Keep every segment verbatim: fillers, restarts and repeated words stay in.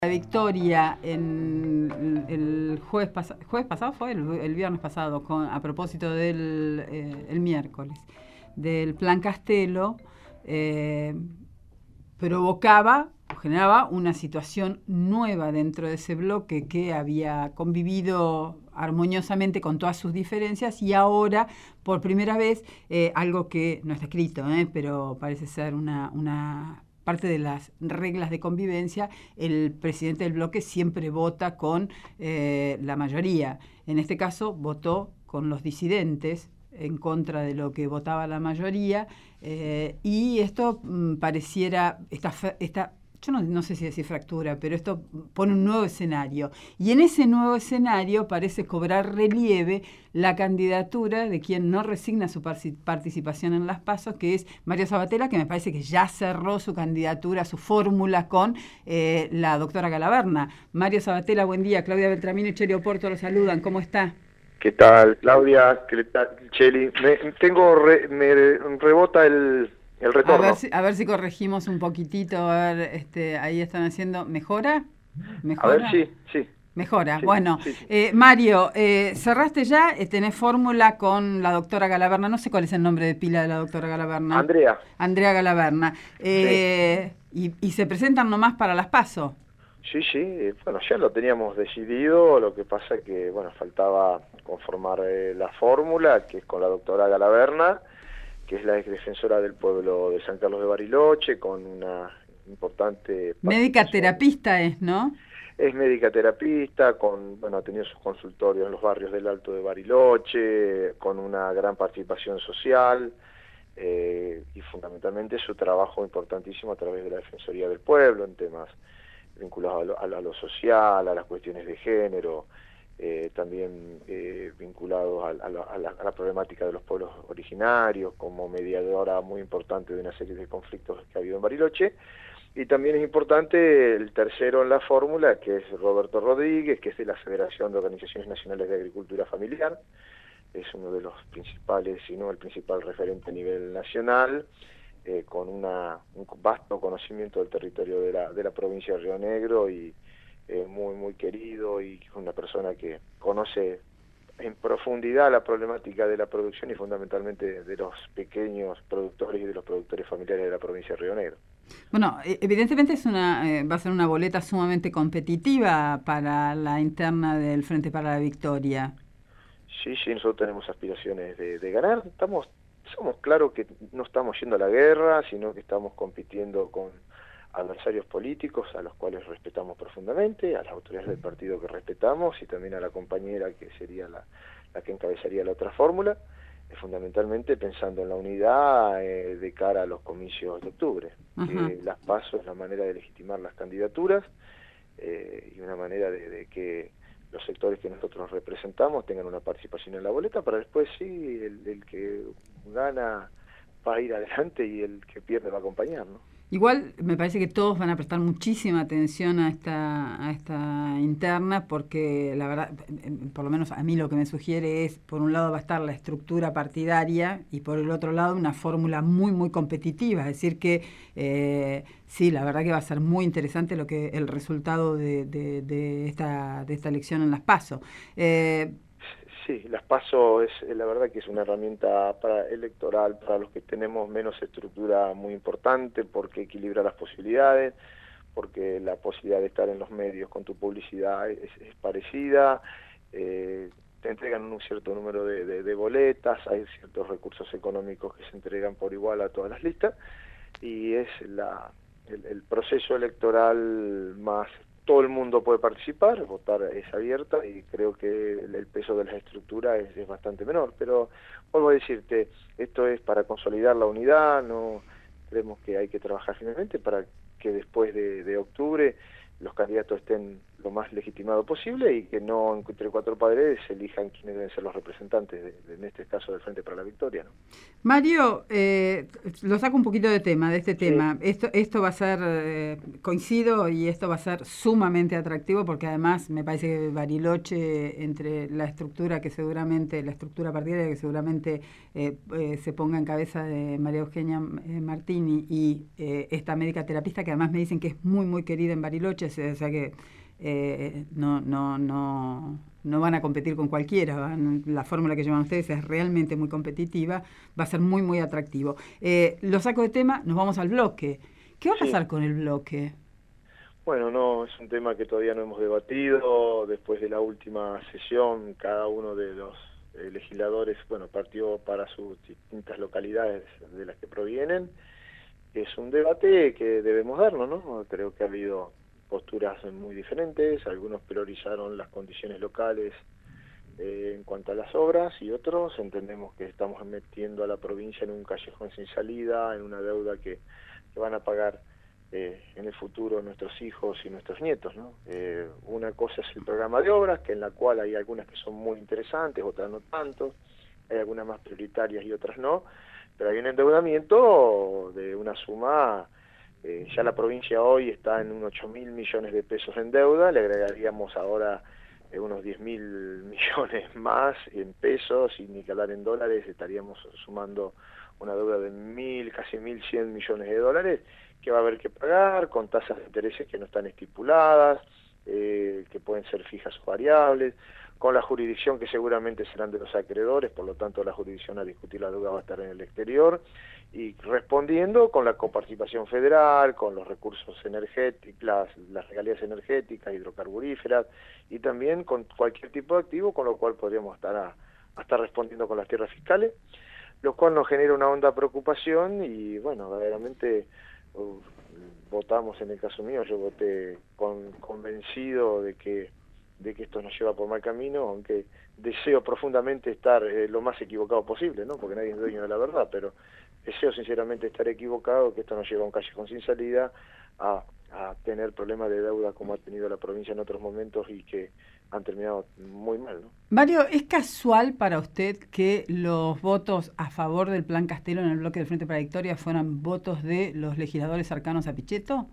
La Victoria en el jueves, pas jueves pasado fue el, el viernes pasado con, a propósito del eh, el miércoles del Plan Castelo, eh, provocaba o generaba una situación nueva dentro de ese bloque que había convivido armoniosamente con todas sus diferencias, y ahora por primera vez eh, algo que no está escrito, eh, pero parece ser una, una parte de las reglas de convivencia. El presidente del bloque siempre vota con eh, la mayoría. En este caso votó con los disidentes en contra de lo que votaba la mayoría, eh, y esto mmm, pareciera, esta, esta yo no, no sé si decir fractura, pero esto pone un nuevo escenario. Y en ese nuevo escenario parece cobrar relieve la candidatura de quien no resigna su participación en las PASO, que es Mario Sabatella, que me parece que ya cerró su candidatura, su fórmula con eh, la doctora Galaverna. Mario Sabatella, buen día. Claudia Beltramino y Cheli Oporto lo saludan. ¿Cómo está? ¿Qué tal, Claudia? ¿Qué tal, Cheli? Me, tengo re, me rebota el, el retorno. A ver, si, a ver si corregimos un poquitito. A ver, este, ahí están haciendo. ¿Mejora? ¿Mejora? A ver, sí, sí. Mejora. Sí, bueno, sí, sí. Eh, Mario, eh, cerraste ya, eh, tenés fórmula con la doctora Galaverna. No sé cuál es el nombre de pila de la doctora Galaverna. Andrea. Andrea Galaverna. Eh, sí. y, y se presentan nomás para las PASO. Sí, sí, bueno, ya lo teníamos decidido, lo que pasa que, bueno, faltaba conformar eh, la fórmula, que es con la doctora Galaverna, que es la ex defensora del pueblo de San Carlos de Bariloche, con una importante... Médica terapista es, ¿no? Es médica terapista, con, bueno, ha tenido sus consultorios en los barrios del Alto de Bariloche, con una gran participación social, eh, y fundamentalmente su trabajo importantísimo a través de la Defensoría del Pueblo en temas vinculados a lo, a, lo, a lo social, a las cuestiones de género, eh, también eh, vinculados a, a, la, a, la, a la problemática de los pueblos originarios, como mediadora muy importante de una serie de conflictos que ha habido en Bariloche. Y también es importante el tercero en la fórmula, que es Roberto Rodríguez, que es de la Federación de Organizaciones Nacionales de Agricultura Familiar. Es uno de los principales, si no el principal referente a nivel nacional, eh, con una, un vasto conocimiento del territorio de la, de la provincia de Río Negro, y eh, muy, muy querido, y una persona que conoce en profundidad la problemática de la producción y fundamentalmente de los pequeños productores y de los productores familiares de la provincia de Río Negro. Bueno, evidentemente es una, eh, va a ser una boleta sumamente competitiva para la interna del Frente para la Victoria. Sí, sí, nosotros tenemos aspiraciones de, de ganar. Estamos, somos claros que no estamos yendo a la guerra, sino que estamos compitiendo con adversarios políticos a los cuales respetamos profundamente, a las autoridades del partido que respetamos, y también a la compañera que sería la, la que encabezaría la otra fórmula, eh, fundamentalmente pensando en la unidad eh, de cara a los comicios de octubre. Que las PASO es la manera de legitimar las candidaturas, eh, y una manera de, de que los sectores que nosotros representamos tengan una participación en la boleta, para después sí, el, el que gana va a ir adelante y el que pierde va a acompañar, ¿no? Igual me parece que todos van a prestar muchísima atención a esta, a esta interna, porque la verdad, por lo menos a mí lo que me sugiere es, por un lado va a estar la estructura partidaria y por el otro lado una fórmula muy, muy competitiva. Es decir que eh, sí, la verdad que va a ser muy interesante lo que el resultado de, de, de, esta, de esta elección en las PASO. Eh, Sí, las PASO es la verdad que es una herramienta para, electoral para los que tenemos menos estructura, muy importante, porque equilibra las posibilidades, porque la posibilidad de estar en los medios con tu publicidad es, es parecida, eh, te entregan un cierto número de, de, de boletas, hay ciertos recursos económicos que se entregan por igual a todas las listas, y es la, el, el proceso electoral más... Todo el mundo puede participar, votar es abierta, y creo que el, el peso de la estructura es, es bastante menor, pero vuelvo a decirte, esto es para consolidar la unidad, no creemos que hay que trabajar finalmente para que después de, de octubre los candidatos estén lo más legitimado posible y que no entre cuatro paredes se elijan quiénes deben ser los representantes, de, de, en este caso del Frente para la Victoria, ¿no? Mario, eh, lo saco un poquito de tema, de este tema. Sí. Esto, esto va a ser, eh, coincido, y esto va a ser sumamente atractivo, porque además me parece que Bariloche, entre la estructura que seguramente, la estructura partidaria que seguramente eh, eh, se ponga en cabeza de María Eugenia eh, Martini, y eh, esta médica terapista que además me dicen que es muy, muy querida en Bariloche, es, o sea que eh, no, no, no, no van a competir con cualquiera. Van, la fórmula que llevan ustedes es realmente muy competitiva, va a ser muy, muy atractivo. Eh, lo saco de tema, nos vamos al bloque. ¿Qué va a pasar Sí. con el bloque? Bueno, no, es un tema que todavía no hemos debatido. Después de la última sesión, cada uno de los eh, legisladores, bueno, partió para sus distintas localidades de las que provienen. Es un debate que debemos darnos, ¿no? Creo que ha habido posturas muy diferentes, algunos priorizaron las condiciones locales eh, en cuanto a las obras y otros entendemos que estamos metiendo a la provincia en un callejón sin salida, en una deuda que, que van a pagar eh, en el futuro nuestros hijos y nuestros nietos, ¿no? Eh, una cosa es el programa de obras, que en la cual hay algunas que son muy interesantes, otras no tanto, hay algunas más prioritarias y otras no, pero hay un endeudamiento de una suma, eh, ya la provincia hoy está en unos ocho mil millones de pesos en deuda, le agregaríamos ahora eh, unos diez mil millones más en pesos, y ni que hablar en dólares, estaríamos sumando una deuda de mil, casi mil cien millones de dólares, que va a haber que pagar con tasas de intereses que no están estipuladas, eh, que pueden ser fijas o variables, con la jurisdicción que seguramente serán de los acreedores, por lo tanto la jurisdicción a discutir la deuda va a estar en el exterior, y respondiendo con la coparticipación federal, con los recursos energéticos, las, las regalías energéticas, hidrocarburíferas, y también con cualquier tipo de activo, con lo cual podríamos estar a, a estar respondiendo con las tierras fiscales, lo cual nos genera una honda preocupación y bueno, verdaderamente uh, votamos, en el caso mío, yo voté con, convencido de que de que esto nos lleva por mal camino, aunque deseo profundamente estar eh, lo más equivocado posible, ¿no? Porque nadie es dueño de la verdad, pero deseo sinceramente estar equivocado, que esto nos lleva a un callejón sin salida, a, a tener problemas de deuda como ha tenido la provincia en otros momentos y que han terminado muy mal, ¿no? Mario, ¿es casual para usted que los votos a favor del Plan Castelo en el bloque del Frente para la Victoria fueran votos de los legisladores cercanos a Pichetto?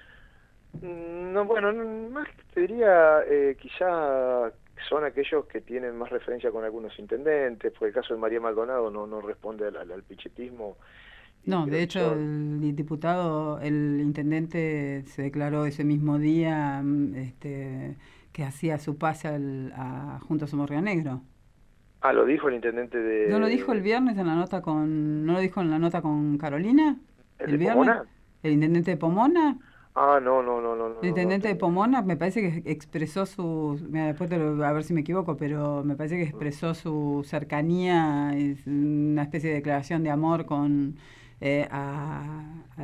No, bueno, no, más que te diría, eh, quizá son aquellos que tienen más referencia con algunos intendentes, porque el caso de María Maldonado no, no responde al, al, al pichetismo. Y No, creo de que hecho son... el diputado, el intendente se declaró ese mismo día mm, este, que hacía su pase al, a Juntos Somos Río Negro. Ah, lo dijo el intendente ¿No lo dijo el de... viernes en la nota con, no lo dijo en la nota con Carolina? ¿El ¿El de viernes? Pomona? ¿El intendente de Pomona? Ah, no, no, no, no, no, El no, no intendente de tenía. Pomona me parece que expresó su, mira, después te lo, a ver si me equivoco, pero me parece que expresó su cercanía, es una especie de declaración de amor con eh, a-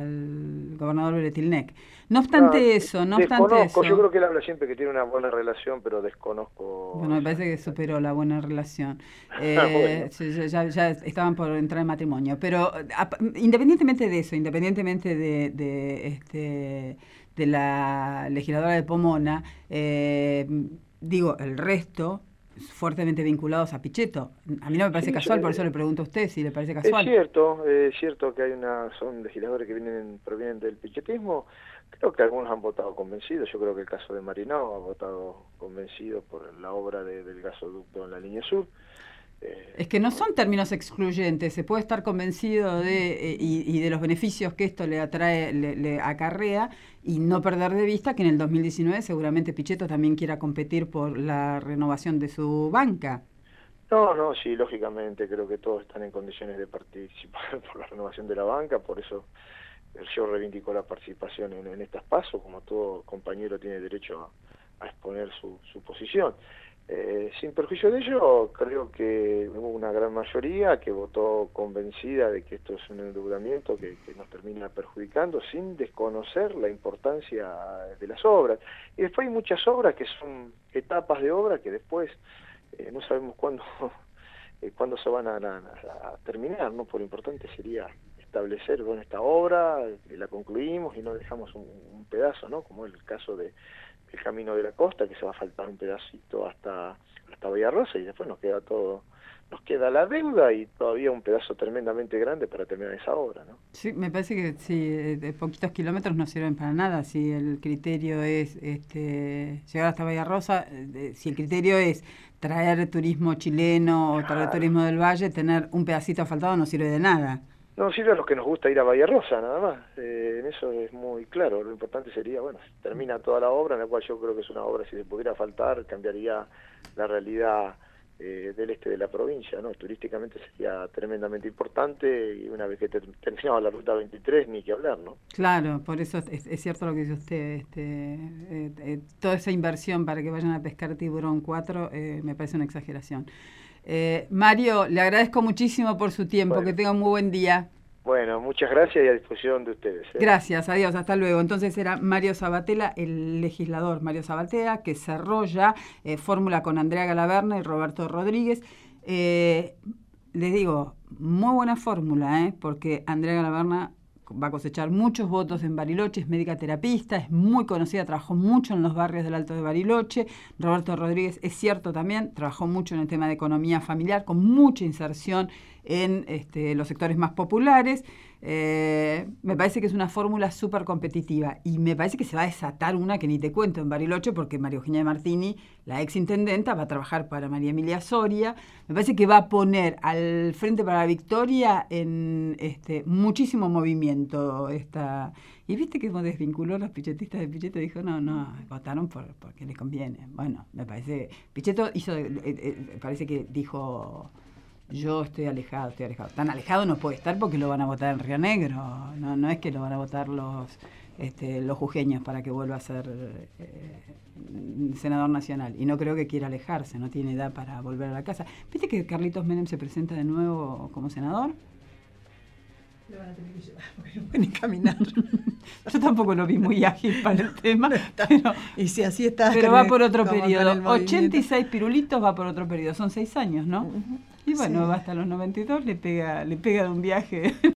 al gobernador Beretilnec. No No, obstante eso, no obstante desconozco, yo eso, creo que él habla siempre que tiene una buena relación, pero desconozco bueno, me esa... parece que esa... superó la buena relación. Bueno, Eh, ya, ya- ya estaban por entrar en matrimonio. Pero a- independientemente de eso, independientemente de, de, este, de la legisladora de Pomona, eh, digo, el resto fuertemente vinculados a Pichetto. A mí no me parece sí, casual, por eso eh, le pregunto a usted si le parece es casual. cierto, es cierto que hay una, son legisladores que vienen, provienen del pichetismo. Creo que algunos han votado convencidos. Yo creo que el caso de Marinao ha votado convencido por la obra de, del gasoducto en la línea sur. Eh, Es que no son términos excluyentes, se puede estar convencido de eh, y, y de los beneficios que esto le atrae, le, le acarrea, y no perder de vista que en el dos mil diecinueve seguramente Pichetto también quiera competir por la renovación de su banca. no, no, sí, lógicamente creo que todos están en condiciones de participar por la renovación de la banca, por eso yo reivindico la participación en, en estas pasos, como todo compañero tiene derecho a, a exponer su, su posición. Eh, sin perjuicio de ello, creo que hubo una gran mayoría que votó convencida de que esto es un endeudamiento que, que nos termina perjudicando, sin desconocer la importancia de las obras. Y después hay muchas obras que son etapas de obra que después eh, no sabemos cuándo, eh, cuándo se van a, a, a terminar, ¿no? Por lo importante sería establecer, bueno, esta obra, eh, la concluimos y no dejamos un, un pedazo, ¿no? Como el caso de el Camino de la Costa, que se va a faltar un pedacito hasta hasta Bahía Rosa, y después nos queda todo, nos queda la deuda y todavía un pedazo tremendamente grande para terminar esa obra, ¿no? Sí, me parece que sí, de poquitos kilómetros no sirven para nada. Si el criterio es este, llegar hasta Bahía Rosa, eh, si el criterio es traer turismo chileno o traer Claro. turismo del valle, tener un pedacito asfaltado no sirve de nada. No sirve a los que nos gusta ir a Bahía Rosa, nada más. Eh, en eso es muy claro. Lo importante sería, bueno, termina toda la obra, en la cual yo creo que es una obra, si se pudiera faltar, cambiaría la realidad eh, del este de la provincia, ¿no? Turísticamente sería tremendamente importante, y una vez que ter terminaba la ruta veintitrés, ni que hablar, ¿no? Claro, por eso es, es cierto lo que dice usted. Este, eh, eh, toda esa inversión para que vayan a pescar tiburón cuatro eh, me parece una exageración. Eh, Mario, le agradezco muchísimo por su tiempo, Bueno. que tenga un muy buen día. Bueno, muchas gracias y a disposición de ustedes. ¿eh? Gracias, adiós, hasta luego. Entonces era Mario Sabatella, el legislador Mario Sabatella, que cerró ya eh, fórmula con Andrea Galaverna y Roberto Rodríguez. Eh, les digo, muy buena fórmula, ¿eh? Porque Andrea Galaverna va a cosechar muchos votos en Bariloche, es médica terapista, es muy conocida, trabajó mucho en los barrios del Alto de Bariloche. Roberto Rodríguez, es cierto también, trabajó mucho en el tema de economía familiar, con mucha inserción en este, los sectores más populares. Eh, me parece que es una fórmula súper competitiva y me parece que se va a desatar una que ni te cuento en Bariloche, porque María Eugenia Martini, la ex intendenta, va a trabajar para María Emilia Soria. Me parece que va a poner al Frente para la Victoria en este, muchísimo movimiento. Esta, y viste que desvinculó a los pichetistas de Pichetto, dijo no, no, votaron por, porque les conviene. Bueno, me parece, Pichetto hizo, eh, eh, parece que dijo... Yo estoy alejado, estoy alejado. Tan alejado no puede estar porque lo van a votar en Río Negro. No, no es que lo van a votar los, este, los jujeños para que vuelva a ser eh, senador nacional. Y no creo que quiera alejarse, no tiene edad para volver a la casa. ¿Viste que Carlitos Menem se presenta de nuevo como senador? Lo van a tener que llevar porque no pueden ni caminar. Yo tampoco lo vi muy ágil para el tema. Pero, y si así está. Pero va por otro periodo. ochenta y seis pirulitos va por otro periodo. Son seis años, ¿no? Uh-huh. Y bueno, sí. Va hasta los noventa y dos, le pega, le pega de un viaje